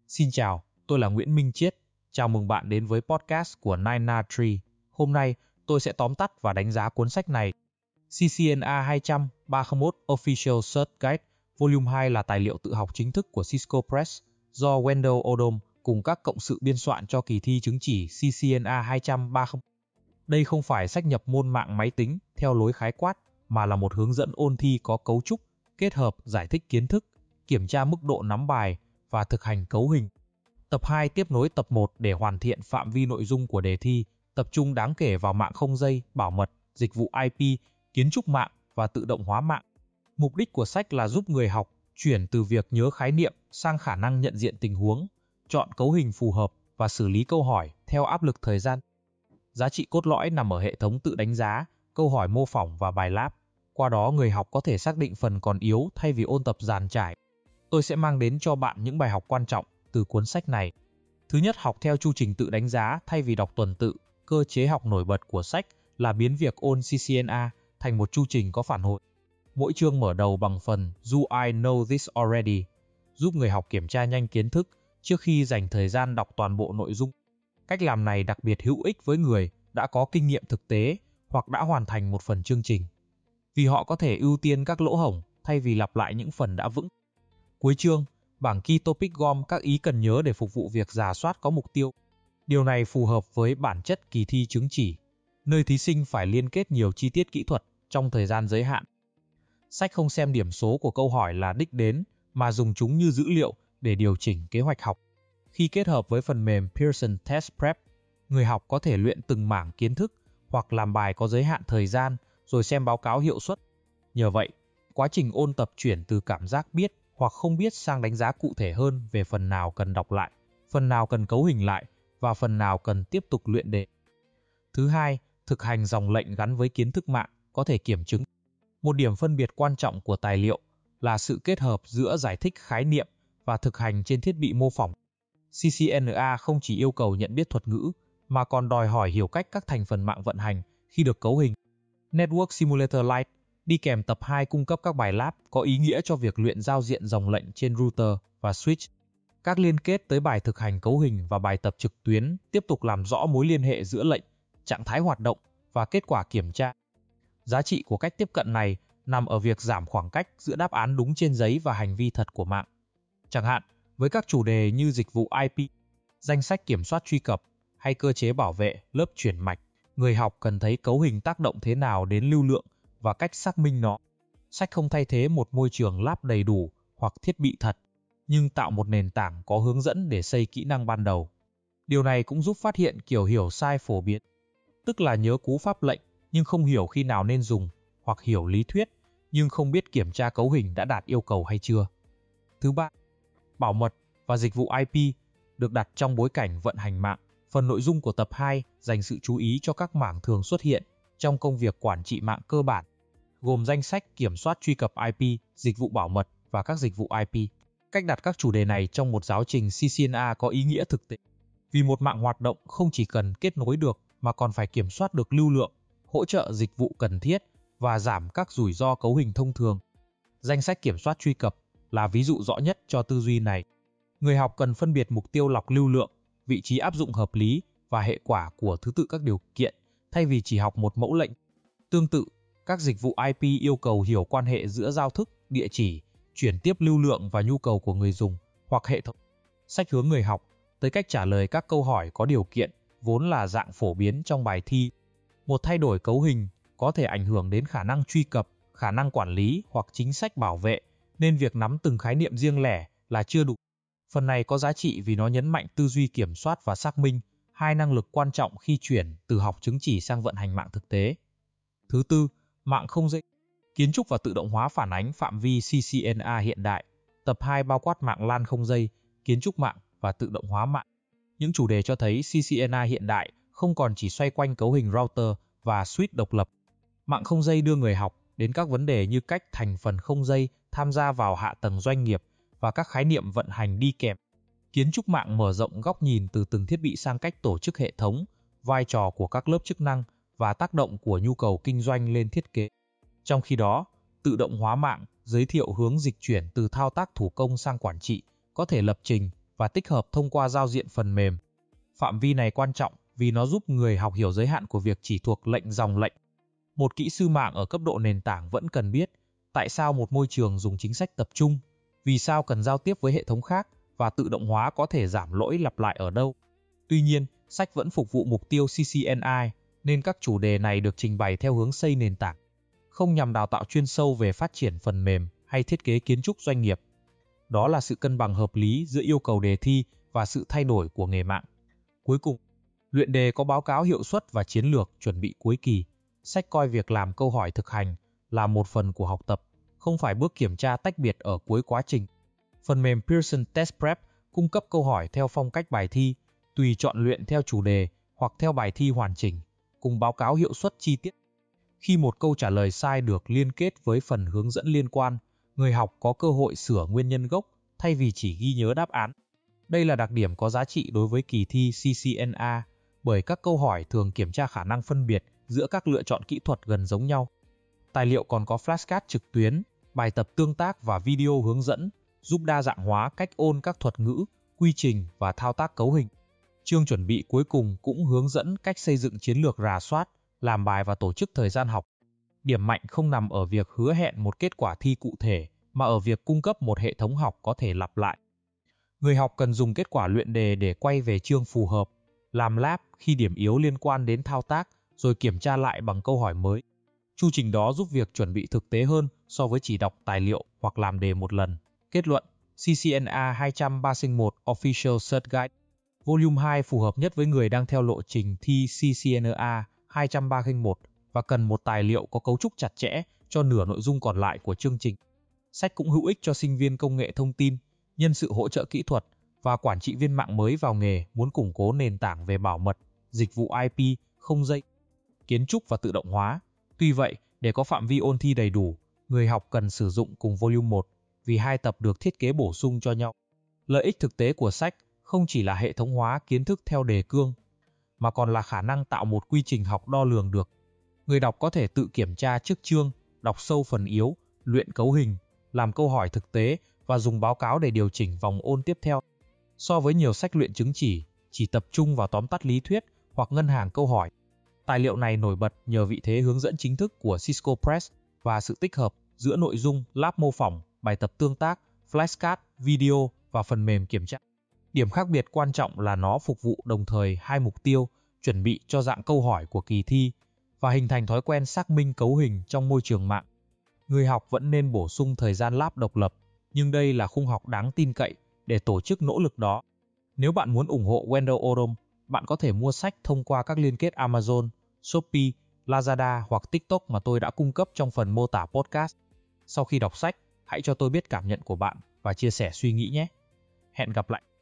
Xin chào, tôi là Nguyễn Minh Chiết. Chào mừng bạn đến với podcast của 9na3. Hôm nay, tôi sẽ tóm tắt và đánh giá cuốn sách này. CCNA 200 301 Official Search Guide Volume 2 là tài liệu tự học chính thức của Cisco Press do Wendell Odom cùng các cộng sự biên soạn cho kỳ thi chứng chỉ CCNA 200 301. Đây không phải sách nhập môn mạng máy tính theo lối khái quát, mà là một hướng dẫn ôn thi có cấu trúc, kết hợp giải thích kiến thức, kiểm tra mức độ nắm bài và thực hành cấu hình. Tập 2 tiếp nối tập 1 để hoàn thiện phạm vi nội dung của đề thi, tập trung đáng kể vào mạng không dây, bảo mật, dịch vụ IP, kiến trúc mạng và tự động hóa mạng. Mục đích của sách là giúp người học chuyển từ việc nhớ khái niệm sang khả năng nhận diện tình huống, chọn cấu hình phù hợp và xử lý câu hỏi theo áp lực thời gian. Giá trị cốt lõi nằm ở hệ thống tự đánh giá, câu hỏi mô phỏng và bài lab. Qua đó người học có thể xác định phần còn yếu thay vì ôn tập dàn trải. Tôi sẽ mang đến cho bạn những bài học quan trọng từ cuốn sách này. Thứ nhất, học theo chu trình tự đánh giá thay vì đọc tuần tự. Cơ chế học nổi bật của sách là biến việc ôn CCNA thành một chu trình có phản hồi. Mỗi chương mở đầu bằng phần Do I know this already, giúp người học kiểm tra nhanh kiến thức trước khi dành thời gian đọc toàn bộ nội dung. Cách làm này đặc biệt hữu ích với người đã có kinh nghiệm thực tế hoặc đã hoàn thành một phần chương trình, vì họ có thể ưu tiên các lỗ hổng thay vì lặp lại những phần đã vững. Cuối chương, bảng key topic gom các ý cần nhớ để phục vụ việc rà soát có mục tiêu. Điều này phù hợp với bản chất kỳ thi chứng chỉ, nơi thí sinh phải liên kết nhiều chi tiết kỹ thuật trong thời gian giới hạn. Sách không xem điểm số của câu hỏi là đích đến, mà dùng chúng như dữ liệu để điều chỉnh kế hoạch học. Khi kết hợp với phần mềm Pearson Test Prep, người học có thể luyện từng mảng kiến thức hoặc làm bài có giới hạn thời gian rồi xem báo cáo hiệu suất. Nhờ vậy, quá trình ôn tập chuyển từ cảm giác biết hoặc không biết sang đánh giá cụ thể hơn về phần nào cần đọc lại, phần nào cần cấu hình lại và phần nào cần tiếp tục luyện đề. Thứ hai, thực hành dòng lệnh gắn với kiến thức mạng có thể kiểm chứng. Một điểm phân biệt quan trọng của tài liệu là sự kết hợp giữa giải thích khái niệm và thực hành trên thiết bị mô phỏng. CCNA không chỉ yêu cầu nhận biết thuật ngữ, mà còn đòi hỏi hiểu cách các thành phần mạng vận hành khi được cấu hình. Network Simulator Lite đi kèm tập 2 cung cấp các bài lab có ý nghĩa cho việc luyện giao diện dòng lệnh trên router và switch. Các liên kết tới bài thực hành cấu hình và bài tập trực tuyến tiếp tục làm rõ mối liên hệ giữa lệnh, trạng thái hoạt động và kết quả kiểm tra. Giá trị của cách tiếp cận này nằm ở việc giảm khoảng cách giữa đáp án đúng trên giấy và hành vi thật của mạng. Chẳng hạn, với các chủ đề như dịch vụ IP, danh sách kiểm soát truy cập hay cơ chế bảo vệ lớp chuyển mạch, người học cần thấy cấu hình tác động thế nào đến lưu lượng và cách xác minh nó. Sách không thay thế một môi trường lab đầy đủ hoặc thiết bị thật, nhưng tạo một nền tảng có hướng dẫn để xây kỹ năng ban đầu. Điều này cũng giúp phát hiện kiểu hiểu sai phổ biến, tức là nhớ cú pháp lệnh nhưng không hiểu khi nào nên dùng, hoặc hiểu lý thuyết nhưng không biết kiểm tra cấu hình đã đạt yêu cầu hay chưa. Thứ ba, bảo mật và dịch vụ IP được đặt trong bối cảnh vận hành mạng. Phần nội dung của tập 2 dành sự chú ý cho các mảng thường xuất hiện trong công việc quản trị mạng cơ bản, gồm danh sách kiểm soát truy cập IP, dịch vụ bảo mật và các dịch vụ IP. Cách đặt các chủ đề này trong một giáo trình CCNA có ý nghĩa thực tế, vì một mạng hoạt động không chỉ cần kết nối được mà còn phải kiểm soát được lưu lượng, hỗ trợ dịch vụ cần thiết và giảm các rủi ro cấu hình thông thường. Danh sách kiểm soát truy cập là ví dụ rõ nhất cho tư duy này. Người học cần phân biệt mục tiêu lọc lưu lượng, vị trí áp dụng hợp lý và hệ quả của thứ tự các điều kiện, thay vì chỉ học một mẫu lệnh. Tương tự, các dịch vụ IP yêu cầu hiểu quan hệ giữa giao thức, địa chỉ, chuyển tiếp lưu lượng và nhu cầu của người dùng hoặc hệ thống. Sách hướng người học tới cách trả lời các câu hỏi có điều kiện vốn là dạng phổ biến trong bài thi. Một thay đổi cấu hình có thể ảnh hưởng đến khả năng truy cập, khả năng quản lý hoặc chính sách bảo vệ, nên việc nắm từng khái niệm riêng lẻ là chưa đủ. Phần này có giá trị vì nó nhấn mạnh tư duy kiểm soát và xác minh, hai năng lực quan trọng khi chuyển từ học chứng chỉ sang vận hành mạng thực tế. Thứ tư, mạng không dây. Kiến trúc và tự động hóa phản ánh phạm vi CCNA hiện đại. Tập 2 bao quát mạng LAN không dây, kiến trúc mạng và tự động hóa mạng. Những chủ đề cho thấy CCNA hiện đại không còn chỉ xoay quanh cấu hình router và switch độc lập. Mạng không dây đưa người học đến các vấn đề như cách thành phần không dây tham gia vào hạ tầng doanh nghiệp và các khái niệm vận hành đi kèm. Kiến trúc mạng mở rộng góc nhìn từ từng thiết bị sang cách tổ chức hệ thống, vai trò của các lớp chức năng và tác động của nhu cầu kinh doanh lên thiết kế. Trong khi đó, tự động hóa mạng giới thiệu hướng dịch chuyển từ thao tác thủ công sang quản trị, có thể lập trình, và tích hợp thông qua giao diện phần mềm. Phạm vi này quan trọng vì nó giúp người học hiểu giới hạn của việc chỉ thuộc lệnh dòng lệnh. Một kỹ sư mạng ở cấp độ nền tảng vẫn cần biết tại sao một môi trường dùng chính sách tập trung, vì sao cần giao tiếp với hệ thống khác và tự động hóa có thể giảm lỗi lặp lại ở đâu. Tuy nhiên, sách vẫn phục vụ mục tiêu CCNI, nên các chủ đề này được trình bày theo hướng xây nền tảng, không nhằm đào tạo chuyên sâu về phát triển phần mềm hay thiết kế kiến trúc doanh nghiệp. Đó là sự cân bằng hợp lý giữa yêu cầu đề thi và sự thay đổi của nghề mạng. Cuối cùng, luyện đề có báo cáo hiệu suất và chiến lược chuẩn bị cuối kỳ. Sách coi việc làm câu hỏi thực hành là một phần của học tập, không phải bước kiểm tra tách biệt ở cuối quá trình. Phần mềm Pearson Test Prep cung cấp câu hỏi theo phong cách bài thi, tùy chọn luyện theo chủ đề hoặc theo bài thi hoàn chỉnh, cùng báo cáo hiệu suất chi tiết. Khi một câu trả lời sai được liên kết với phần hướng dẫn liên quan, người học có cơ hội sửa nguyên nhân gốc thay vì chỉ ghi nhớ đáp án. Đây là đặc điểm có giá trị đối với kỳ thi CCNA, bởi các câu hỏi thường kiểm tra khả năng phân biệt giữa các lựa chọn kỹ thuật gần giống nhau. Tài liệu còn có flashcard trực tuyến, bài tập tương tác và video hướng dẫn, giúp đa dạng hóa cách ôn các thuật ngữ, quy trình và thao tác cấu hình. Chương chuẩn bị cuối cùng cũng hướng dẫn cách xây dựng chiến lược rà soát, làm bài và tổ chức thời gian học. Điểm mạnh không nằm ở việc hứa hẹn một kết quả thi cụ thể, mà ở việc cung cấp một hệ thống học có thể lặp lại. Người học cần dùng kết quả luyện đề để quay về chương phù hợp, làm lab khi điểm yếu liên quan đến thao tác, rồi kiểm tra lại bằng câu hỏi mới. Chu trình đó giúp việc chuẩn bị thực tế hơn so với chỉ đọc tài liệu hoặc làm đề một lần. Kết luận, CCNA 231 Official Cert Guide Volume 2 phù hợp nhất với người đang theo lộ trình thi CCNA 231 và cần một tài liệu có cấu trúc chặt chẽ cho nửa nội dung còn lại của chương trình. Sách cũng hữu ích cho sinh viên công nghệ thông tin, nhân sự hỗ trợ kỹ thuật và quản trị viên mạng mới vào nghề muốn củng cố nền tảng về bảo mật, dịch vụ IP, không dây, kiến trúc và tự động hóa. Tuy vậy, để có phạm vi ôn thi đầy đủ, người học cần sử dụng cùng Volume 1 vì hai tập được thiết kế bổ sung cho nhau. Lợi ích thực tế của sách không chỉ là hệ thống hóa kiến thức theo đề cương, mà còn là khả năng tạo một quy trình học đo lường được. Người đọc có thể tự kiểm tra trước chương, đọc sâu phần yếu, luyện cấu hình, làm câu hỏi thực tế và dùng báo cáo để điều chỉnh vòng ôn tiếp theo. So với nhiều sách luyện chứng chỉ tập trung vào tóm tắt lý thuyết hoặc ngân hàng câu hỏi, tài liệu này nổi bật nhờ vị thế hướng dẫn chính thức của Cisco Press và sự tích hợp giữa nội dung lab mô phỏng, bài tập tương tác, flashcard, video và phần mềm kiểm tra. Điểm khác biệt quan trọng là nó phục vụ đồng thời hai mục tiêu, chuẩn bị cho dạng câu hỏi của kỳ thi và hình thành thói quen xác minh cấu hình trong môi trường mạng. Người học vẫn nên bổ sung thời gian lab độc lập, nhưng đây là khung học đáng tin cậy để tổ chức nỗ lực đó. Nếu bạn muốn ủng hộ Wendell Odom, bạn có thể mua sách thông qua các liên kết Amazon, Shopee, Lazada hoặc TikTok mà tôi đã cung cấp trong phần mô tả podcast. Sau khi đọc sách, hãy cho tôi biết cảm nhận của bạn và chia sẻ suy nghĩ nhé. Hẹn gặp lại!